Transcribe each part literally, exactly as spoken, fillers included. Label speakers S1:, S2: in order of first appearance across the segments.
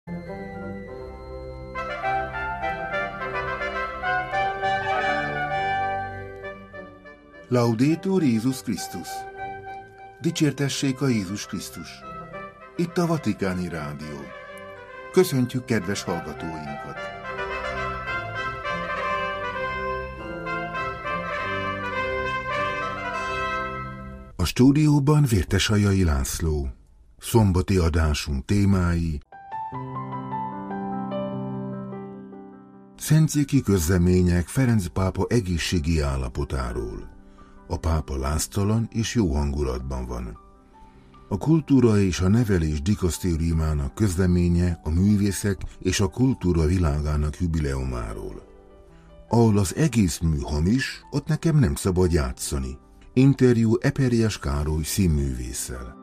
S1: Laudetur Jézus Krisztus! Dicsértessék a Jézus Krisztus! Itt a Vatikáni Rádió. Köszöntjük kedves hallgatóinkat! A stúdióban Vértesajai László. Szombati adásunk témái: Szentcéki közlemények Ferenc pápa egészségi állapotáról. A pápa láztalan és jó hangulatban van. A kultúra és a nevelés dikasztériumának közleménye a művészek és a kultúra világának jubileumáról. Ahol az egész mű hamis, ott nekem nem szabad játszani. Interjú Eperjes Károly színművésszel.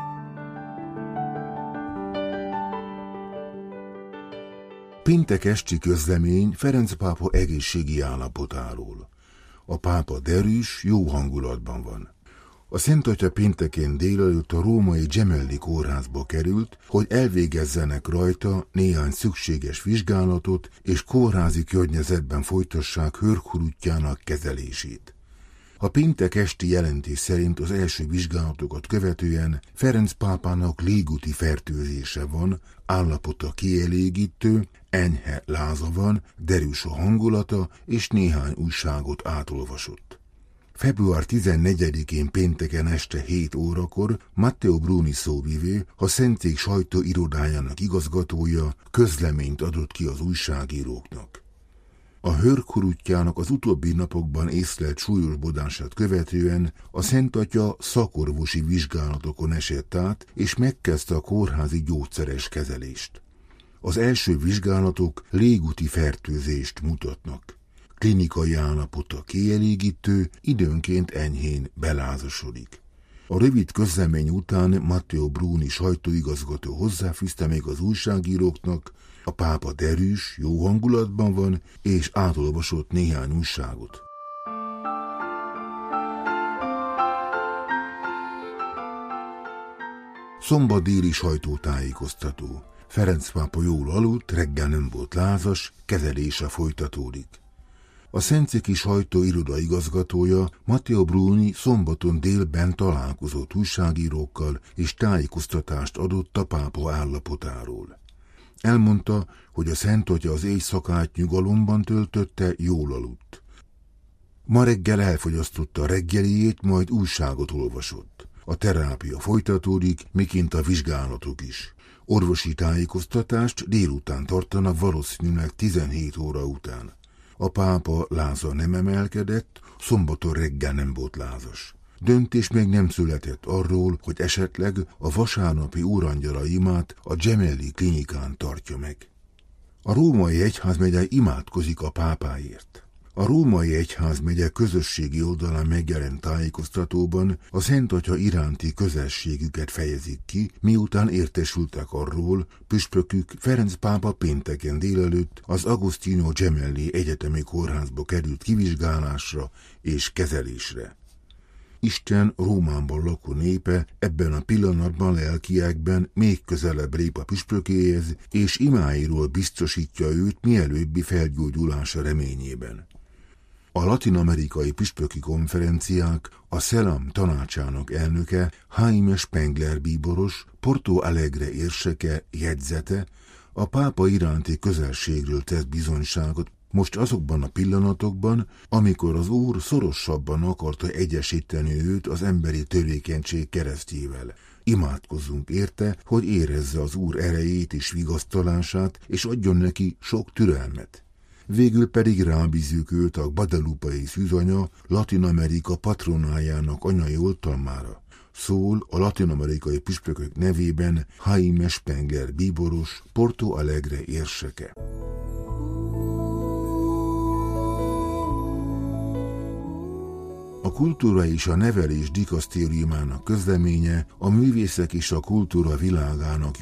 S1: Péntek esti közlemény Ferenc pápa egészségi állapotáról. A pápa derűs, jó hangulatban van. A Szent Atya pénteken délelőtt a római Gemelli kórházba került, hogy elvégezzenek rajta néhány szükséges vizsgálatot, és kórházi környezetben folytassák hőrkurutjának kezelését. A péntek esti jelentés szerint az első vizsgálatokat követően Ferenc pápának légúti fertőzése van, állapota kielégítő, enyhe láza van, derűs a hangulata, és néhány újságot átolvasott. február tizennegyedikén pénteken este hét órakor Matteo Bruni szóvivő, a Szentszék sajtóirodájának igazgatója közleményt adott ki az újságíróknak. A hőrkurutjának az utóbbi napokban észlelt súlyosbodását követően a Szent Atya szakorvosi vizsgálatokon esett át, és megkezdte a kórházi gyógyszeres kezelést. Az első vizsgálatok légúti fertőzést mutatnak. Klinikai állapota kielégítő, időnként enyhén belázasodik. A rövid közlemény után Matteo Bruni sajtóigazgató hozzáfűzte még az újságíróknak: a pápa derűs, jó hangulatban van, és átolvasott néhány újságot. Szombat déli sajtótájékoztató. Ferenc pápa jól aludt, reggel nem volt lázas, kezelése folytatódik. A Szentszéki sajtóiroda igazgatója, Matteo Bruni szombaton délben találkozott újságírókkal, és tájékoztatást adott a pápa állapotáról. Elmondta, hogy a Szent Atya az éjszakát nyugalomban töltötte, jól aludt. Ma reggel elfogyasztotta a reggeliét, majd újságot olvasott. A terápia folytatódik, miként a vizsgálatok is. Orvosi tájékoztatást délután tartanak, valószínűleg tizenhét óra után. A pápa láza nem emelkedett, szombaton reggel nem volt lázas. Döntés még nem született arról, hogy esetleg a vasárnapi úrangyala imát a Gemelli klinikán tartja meg. A római egyházmegye imádkozik a pápáért. A római egyházmegye közösségi oldalán megjelent tájékoztatóban a Szent Atya iránti közelségüket fejezik ki, miután értesültek arról, püspökük Ferenc pápa pénteken délelőtt az Agostino Gemelli egyetemi kórházba került kivizsgálásra és kezelésre. Isten Rómában lakó népe ebben a pillanatban lelkiekben még közelebb lép a püspökéhez, és imáiról biztosítja őt mielőbbi felgyógyulása reményében. A latin-amerikai püspöki konferenciák a Szelam tanácsának elnöke, Jaime Spengler bíboros, Porto Alegre érseke jegyzete a pápa iránti közelségről tesz bizonyságot most azokban a pillanatokban, amikor az Úr szorosabban akarta egyesíteni őt az emberi törékenység keresztjével. Imádkozzunk érte, hogy érezze az Úr erejét és vigasztalását, és adjon neki sok türelmet. Végül pedig rábízzük őt a guadalupai szűzanya, Latin-Amerika patronájának anyai oltalmára. Szól a latin-amerikai püspökök nevében Jaime Spengler bíboros, Porto Alegre érseke. A kultúra és a nevelés dikasztériumának közleménye a művészek és a kultúra világának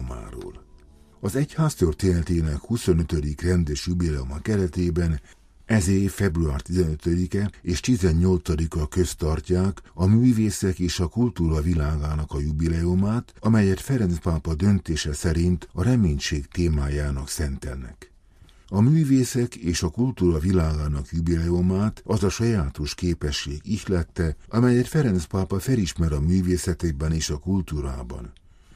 S1: jubileumáról. Az egyház történetének huszonötödik rendes jubileuma keretében Ez év február tizenötödike és tizennyolcadika közt tartják a művészek és a kultúra világának a jubileumát, amelyet Ferenc pápa döntése szerint a reménység témájának szentelnek. A művészek és a kultúra világának jubileumát az a sajátos képesség ihlette, amelyet Ferenc pápa felismer a művészetében és a kultúrában.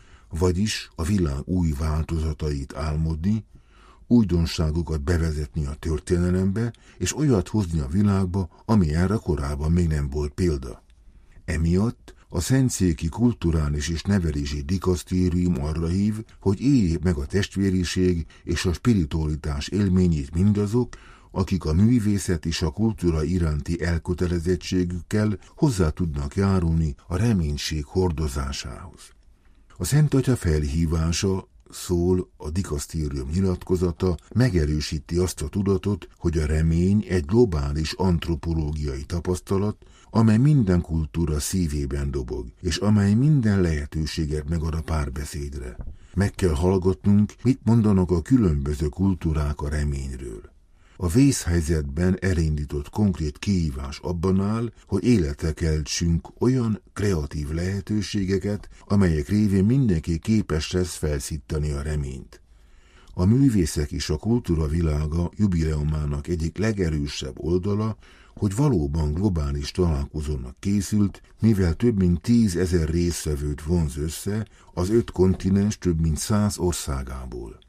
S1: Vagyis a világ új változatait álmodni, újdonságokat bevezetni a történelembe, és olyat hozni a világba, ami erre korábban még nem volt példa. Emiatt a szentszéki kulturális és nevelési dikasztérium arra hív, hogy éljék meg a testvériség és a spiritualitás élményét mindazok, akik a művészet és a kultúra iránti elkötelezettségükkel hozzá tudnak járulni a reménység hordozásához. A Szent Atya felhívása szól, a dikasztérium nyilatkozata megerősíti azt a tudatot, hogy a remény egy globális antropológiai tapasztalat, amely minden kultúra szívében dobog, és amely minden lehetőséget megad a párbeszédre. Meg kell hallgatnunk, mit mondanak a különböző kultúrák a reményről. A vészhelyzetben elindított konkrét kihívás abban áll, hogy életre keltsünk olyan kreatív lehetőségeket, amelyek révén mindenki képes lesz felszítani a reményt. A művészek és a kultúra világa jubileumának egyik legerősebb oldala, hogy valóban globális találkozónak készült, mivel több mint tízezer résztvevőt vonz össze az öt kontinens több mint száz országából.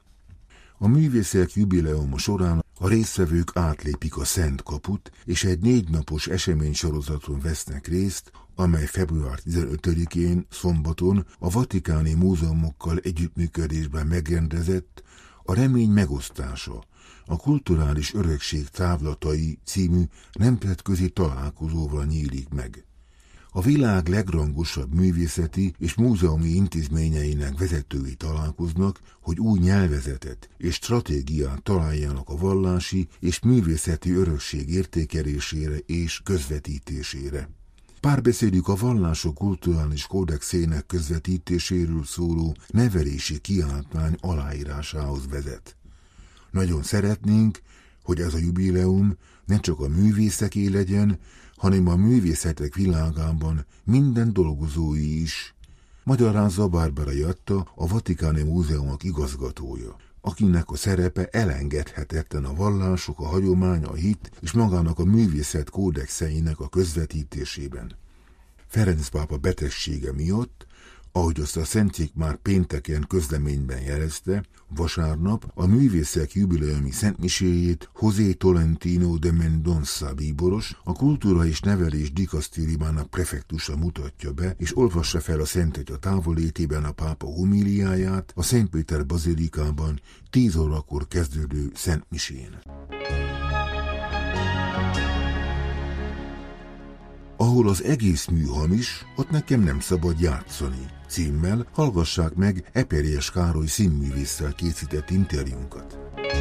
S1: A művészek jubileuma során a résztvevők átlépik a Szent Kaput, és egy négy napos eseménysorozaton vesznek részt, amely február tizenötödikén szombaton a vatikáni múzeumokkal együttműködésben megrendezett a Remény megosztása, a Kulturális Örökség távlatai című nemzetközi találkozóval nyílik meg. A világ legrangosabb művészeti és múzeumi intézményeinek vezetői találkoznak, hogy új nyelvezetet és stratégiát találjanak a vallási és művészeti örökség értékelésére és közvetítésére. Párbeszédük a vallások kulturális kódexének közvetítéséről szóló nevelési kiáltmány aláírásához vezet. Nagyon szeretnénk, hogy ez a jubileum ne csak a művészeké legyen, hanem a művészetek világában minden dolgozói is, magyarázza Barbara Jatta, a Vatikáni Múzeumok igazgatója, akinek a szerepe elengedhetetlen a vallások, a hagyomány, a hit és magának a művészet kódexeinek a közvetítésében. Ferenc pápa betegsége miatt, ahogy azt a Szentszék már pénteken közleményben jelezte, vasárnap a művészek jubileumi szentmiséjét José Tolentino de Mendoza bíboros, a Kultúra és Nevelés dikasztériumának prefektusa mutatja be, és olvassa fel a Szent Atya távolétében a pápa homíliáját a Szent Péter bazilikában tíz órakor kezdődő szentmisén. Ahol az egész mű hamis, ott nekem nem szabad játszani címmel hallgassák meg Eperjes Károly színművésszel készített interjúnkat.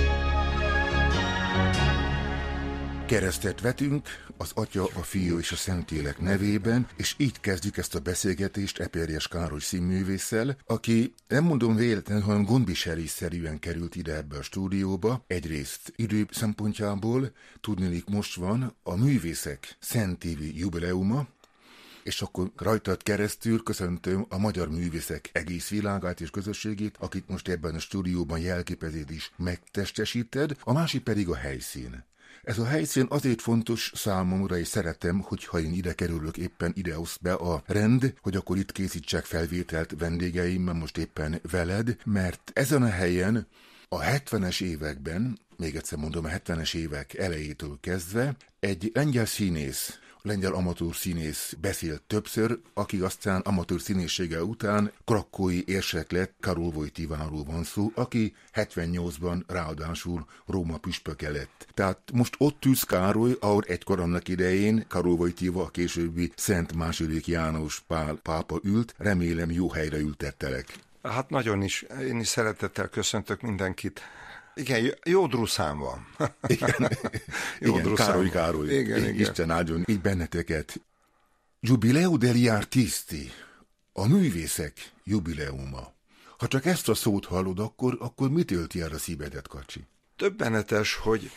S1: Keresztet vetünk az Atya, a Fiú és a Szentlélek nevében, és így kezdjük ezt a beszélgetést Eperjes Károly színművésszel, aki nem mondom véletlenül, hanem gondviselésszerűen került ide ebbe a stúdióba. Egyrészt idő szempontjából, tudniillik most van a művészek szentévi jubileuma, és akkor rajtad keresztül köszöntöm a magyar művészek egész világát és közösségét, akit most ebben a stúdióban jelképezést is megtestesíted, a másik pedig a helyszín. Ez a helyszín azért fontos számomra, és szeretem, hogyha én ide kerülök, éppen ide osz be a rend, hogy akkor itt készítsek felvételt vendégeimmel, most éppen veled, mert ezen a helyen a hetvenes években, még egyszer mondom, a hetvenes évek elejétől kezdve, egy lengyel színész, lengyel amatőr színész beszélt többször, aki aztán amatőr színészsége után krakói érsek lett, Karol Wojtyláról van szó, aki hetvennyolcban ráadásul Róma püspöke lett. Tehát most ott ülsz, Károly, ahol egykor annak idején Karol Wojtyla, a későbbi Szent második János Pál pápa ült, remélem jó helyre ültettelek.
S2: Hát nagyon is, én is szeretettel köszöntök mindenkit. Igen, jó druszám van.
S1: Igen, jó igen Károly, Károly. Igen, igen. Isten áldjon így benneteket. Jubileo degli artisti, a művészek jubileuma. Ha csak ezt a szót hallod, akkor, akkor mit ölti el a szívedet, Kacsi?
S2: Többenetes, hogy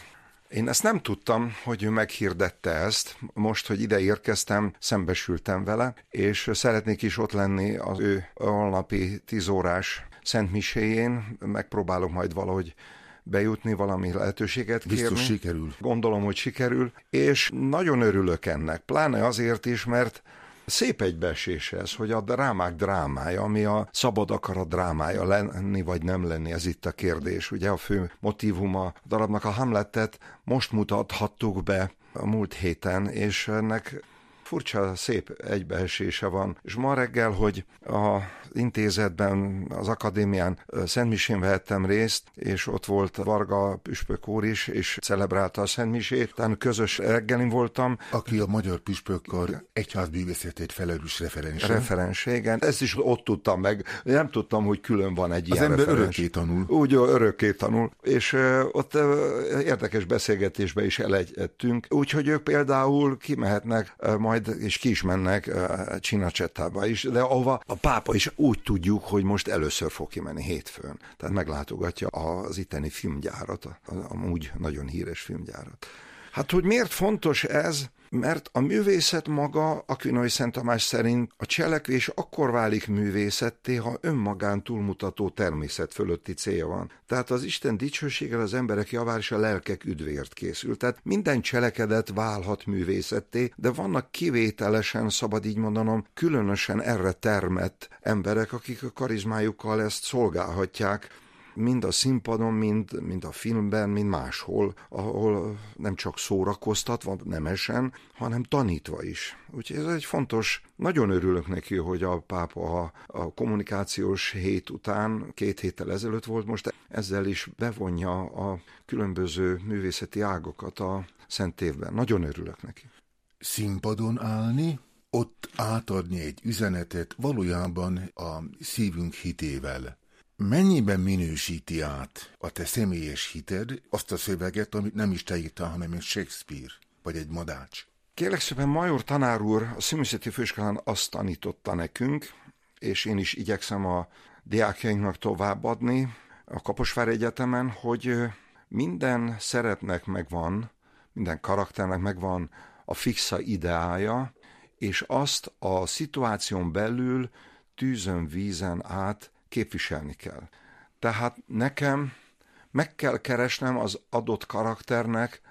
S2: Én ezt nem tudtam, hogy ő meghirdette ezt. Most, hogy ide érkeztem, szembesültem vele, és szeretnék is ott lenni az ő holnapi tíz órás szentmiséjén. Megpróbálok majd valahogy bejutni, valami lehetőséget kérni.
S1: Biztos sikerül.
S2: Gondolom, hogy sikerül, és nagyon örülök ennek, pláne azért is, mert szép egybeesés ez, hogy a drámák drámája, ami a szabad akarat drámája lenni vagy nem lenni, ez itt a kérdés. Ugye a fő motívum a darabnak, a Hamletet most mutathattuk be a múlt héten, és ennek furcsa, szép egybeesése van. És ma reggel, hogy a intézetben, az akadémián szentmisén vehettem részt, és ott volt Varga püspök úr is, és celebrálta a szentmisét. Utána közös reggelin voltam.
S1: Aki a Magyar Püspökkar egyházművészetét felelős referense.
S2: Referense, igen. Ezt is ott tudtam meg. Nem tudtam, hogy külön van egy
S1: az
S2: ilyen
S1: ember
S2: referens.
S1: örökké tanul.
S2: Úgy, örökké tanul. És uh, ott uh, érdekes beszélgetésbe is elegyedtünk. Úgyhogy ők például kimehetnek uh, majd, és ki is mennek uh, Cinecettába is, de ahova a pápa is úgy tudjuk, hogy most először fog kimenni hétfőn. Tehát meglátogatja az itteni filmgyárat, az amúgy nagyon híres filmgyárat. Hát, hogy miért fontos ez? Mert a művészet maga, Aquinnai Szent Tamás szerint a cselekvés akkor válik művészetté, ha önmagán túlmutató természet fölötti célja van. Tehát az Isten dicsőséggel az emberek javára és a lelkek üdvért készül. Tehát minden cselekedet válhat művészetté, de vannak kivételesen, szabad így mondanom, különösen erre termett emberek, akik a karizmájukkal ezt szolgálhatják, mind a színpadon, mind, mind a filmben, mind máshol, ahol nem csak szórakoztatva, nemesen, hanem tanítva is. Úgyhogy ez egy fontos, nagyon örülök neki, hogy a pápa a, a kommunikációs hét után, két héttel ezelőtt volt, most ezzel is bevonja a különböző művészeti ágokat a Szent Évben. Nagyon örülök neki.
S1: Színpadon állni, ott átadni egy üzenetet valójában a szívünk hitével. Mennyiben minősíti át a te személyes hited azt a szöveget, amit nem is te írtál, hanem egy Shakespeare, vagy egy Madács?
S2: Kérlek szépen, Major tanár úr a Színművészeti Főiskolán azt tanította nekünk, és én is igyekszem a diákjainknak továbbadni a Kaposvári Egyetemen, hogy minden szerepnek megvan, minden karakternek megvan a fixa ideája, és azt a szituáción belül tűzön, vízen át képviselni kell. Tehát nekem meg kell keresnem az adott karakternek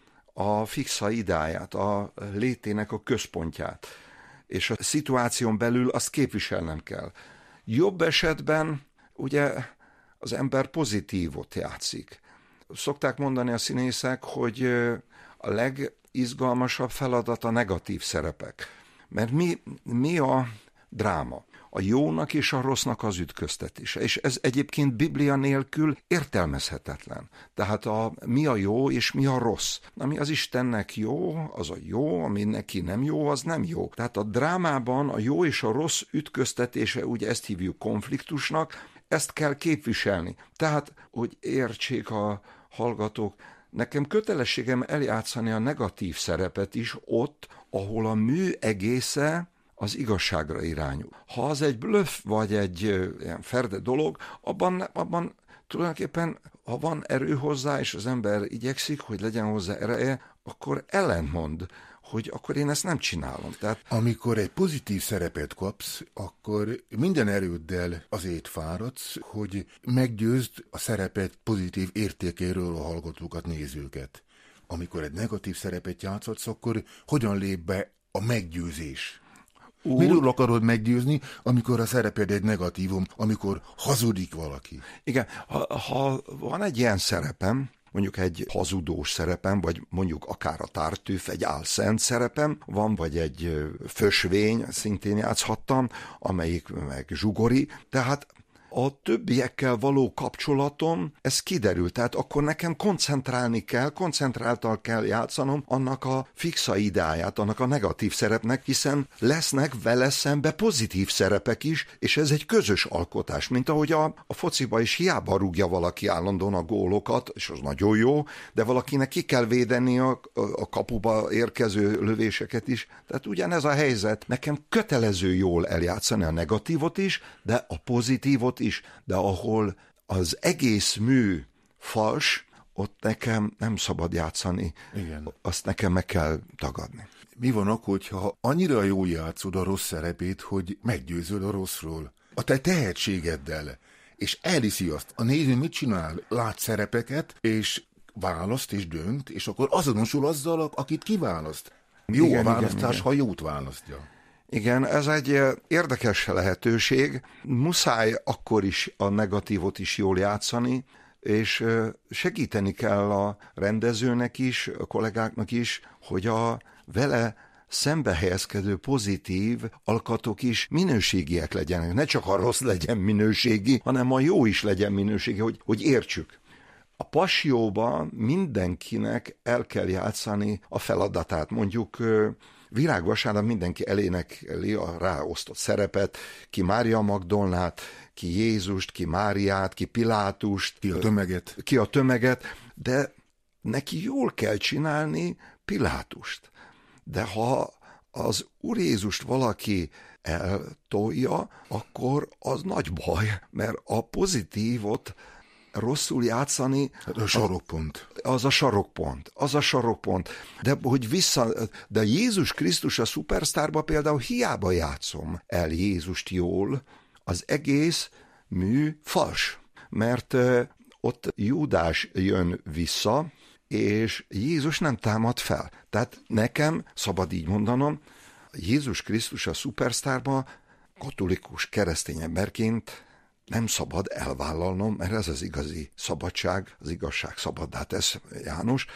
S2: a fixa idáját, a létének a központját, és a szituáción belül azt képviselnem kell. Jobb esetben ugye az ember pozitívot játszik. Szokták mondani a színészek, hogy a legizgalmasabb feladat a negatív szerepek. Mert mi, mi a dráma? A jónak és a rossznak az ütköztetése. És ez egyébként Biblia nélkül értelmezhetetlen. Tehát a, mi a jó és mi a rossz. Ami az Istennek jó, az a jó, ami neki nem jó, az nem jó. Tehát a drámában a jó és a rossz ütköztetése, ugye ezt hívjuk konfliktusnak, ezt kell képviselni. Tehát, hogy értsék a hallgatók, nekem kötelességem eljátszani a negatív szerepet is ott, ahol a mű egésze az igazságra irányul. Ha az egy blöff, vagy egy ilyen ferde dolog, abban, abban tulajdonképpen, ha van erő hozzá, és az ember igyekszik, hogy legyen hozzá ereje, akkor ellentmond, hogy akkor én ezt nem csinálom. Tehát...
S1: Amikor egy pozitív szerepet kapsz, akkor minden erőddel azért fáradsz, hogy meggyőzd a szerepet pozitív értékéről a hallgatókat, nézőket. Amikor egy negatív szerepet játszhatsz, akkor hogyan lép be a meggyőzés? Úgy... Miről akarod meggyőzni, amikor a szereped egy negatívum, amikor hazudik valaki?
S2: Igen, ha, ha van egy ilyen szerepem, mondjuk egy hazudós szerepem, vagy mondjuk akár a Tartüff, egy álszent szerepem van, vagy egy fösvény, szintén játszhattam, amelyik meg zsugori, tehát a többiekkel való kapcsolatom, ez kiderül, tehát akkor nekem koncentrálni kell, koncentráltal kell játszanom annak a fixa idáját, annak a negatív szerepnek, hiszen lesznek vele szembe pozitív szerepek is, és ez egy közös alkotás, mint ahogy a, a fociba is hiába rúgja valaki állandóan a gólokat, és az nagyon jó, de valakinek ki kell védeni a, a, a kapuba érkező lövéseket is, tehát ugyanez a helyzet, nekem kötelező jól eljátszani a negatívot is, de a pozitívot is, de ahol az egész mű fals, ott nekem nem szabad játszani.
S1: Igen.
S2: Azt nekem meg kell tagadni.
S1: Mi van akkor, hogyha annyira jól játszod a rossz szerepét, hogy meggyőzöl a rosszról? A te tehetségeddel, és elhiszi azt. A néző mit csinál? Lát szerepeket, és választ és dönt, és akkor azonosul azzal, akit kiválaszt. Jó igen, a választás, igen, igen. ha jót választja.
S2: Igen, ez egy érdekes lehetőség. Muszáj akkor is a negatívot is jól játszani, és segíteni kell a rendezőnek is, a kollégáknak is, hogy a vele szembe helyezkedő pozitív alkatok is minőségiek legyenek. Ne csak a rossz legyen minőségi, hanem a jó is legyen minőségi, hogy, hogy értsük. A Passióban mindenkinek el kell játszani a feladatát. Mondjuk Virágvasárnap mindenki elénekeli a ráosztott szerepet, ki Mária Magdolnát, ki Jézust, ki Máriát, ki Pilátust.
S1: Ki a tömeget.
S2: Ki a tömeget, de neki jól kell csinálni Pilátust. De ha az Úr Jézust valaki eltolja, akkor az nagy baj, mert a pozitívot rosszul játszani...
S1: Hát a sarokpont.
S2: Az a sarokpont, az a sarokpont. De hogy vissza, de Jézus Krisztus a szupersztárba például hiába játszom el Jézust jól, az egész mű fals. Mert ott Júdás jön vissza, és Jézus nem támad fel. Tehát nekem, szabad így mondanom, Jézus Krisztus a szupersztárba katolikus keresztény emberként nem szabad elvállalnom, mert ez az igazi szabadság, az igazság szabaddá tesz János.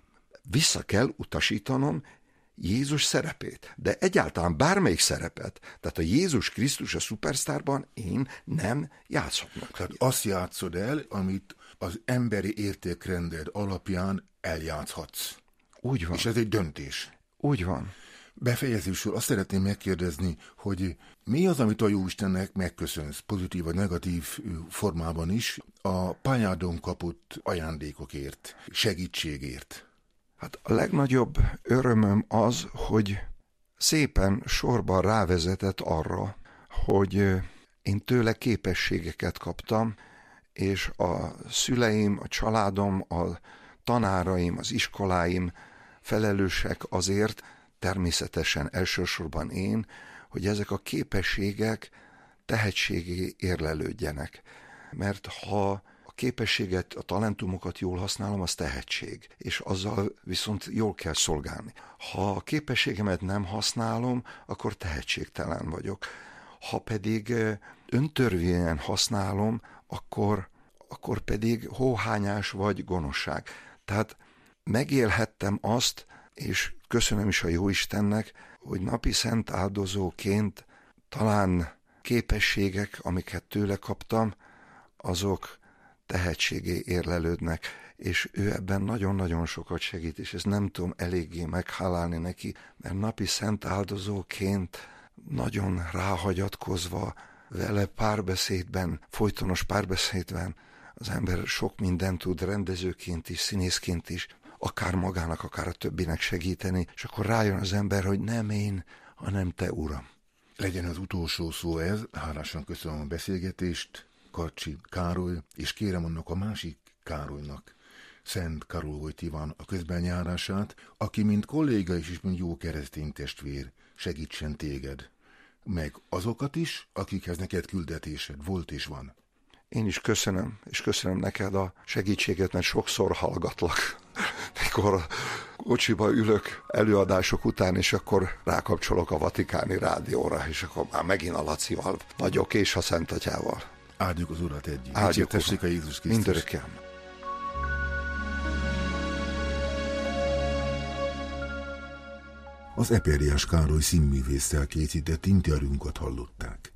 S2: Vissza kell utasítanom Jézus szerepét. De egyáltalán bármelyik szerepet, tehát a Jézus Krisztus a szupersztárban én nem játszhatok.
S1: Tehát azt játszod el, amit az emberi értékrended alapján eljátszhatsz.
S2: Úgy van.
S1: És ez egy döntés.
S2: Úgy van.
S1: Befejezésül azt szeretném megkérdezni, hogy mi az, amit a Jóistennek megköszönsz, pozitív vagy negatív formában is, a pályádon kapott ajándékokért, segítségért?
S2: Hát a legnagyobb örömöm az, hogy szépen sorban rávezetett arra, hogy én tőle képességeket kaptam, és a szüleim, a családom, a tanáraim, az iskoláim felelősek azért, természetesen elsősorban én, hogy ezek a képességek tehetségé érlelődjenek. Mert ha a képességet, a talentumokat jól használom, az tehetség, és azzal viszont jól kell szolgálni. Ha a képességemet nem használom, akkor tehetségtelen vagyok. Ha pedig öntörvényen használom, akkor, akkor pedig hóhányás vagy gonoszság. Tehát megélhettem azt, és köszönöm is a Jóistennek, hogy napi szent áldozóként talán képességek, amiket tőle kaptam, azok tehetségé érlelődnek, és ő ebben nagyon-nagyon sokat segít, és ezt nem tudom eléggé meghálálni neki, mert napi szent áldozóként nagyon ráhagyatkozva, vele párbeszédben, folytonos párbeszédben az ember sok mindent tud rendezőként is, színészként is, akár magának, akár a többinek segíteni, és akkor rájön az ember, hogy nem én, hanem te, Uram.
S1: Legyen az utolsó szó ez, hálásan köszönöm a beszélgetést, Karcsi Károly, és kérem annak a másik Károlynak, Szent Karol Wojtyłan a közbenjárását, aki mint kolléga is, és mint jó keresztény testvér segítsen téged, meg azokat is, akikhez neked küldetésed volt és van.
S2: Én is köszönöm, és köszönöm neked a segítséget, mert sokszor hallgatlak, mikor kocsiba ülök előadások után, és akkor rákapcsolok a Vatikáni rádióra, és akkor már megint a Lacival vagyok, és a Szent Atyával.
S1: Áldjuk az Urat együtt.
S2: Áldjuk
S1: a Jézus Krisztus.
S2: Mindörökké.
S1: Az Eperjás Károly színművésszel készített interjúnkat hallották.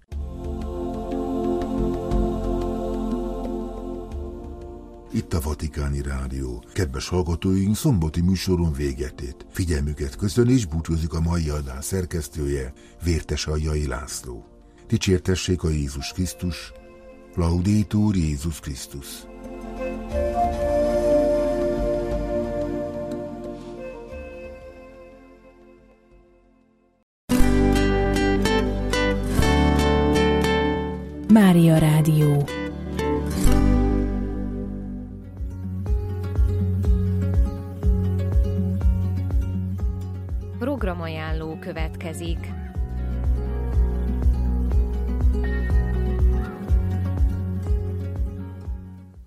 S1: Itt a Vatikáni Rádió. Kedves hallgatóink, szombati műsoron véget ért. Figyelmüket köszön és búcsúzik a mai adás szerkesztője, Vértesaljai László. Dicsértessék a Jézus Krisztus, Laudetur Jézus Krisztus.
S3: Mária Rádió. programajánló következik.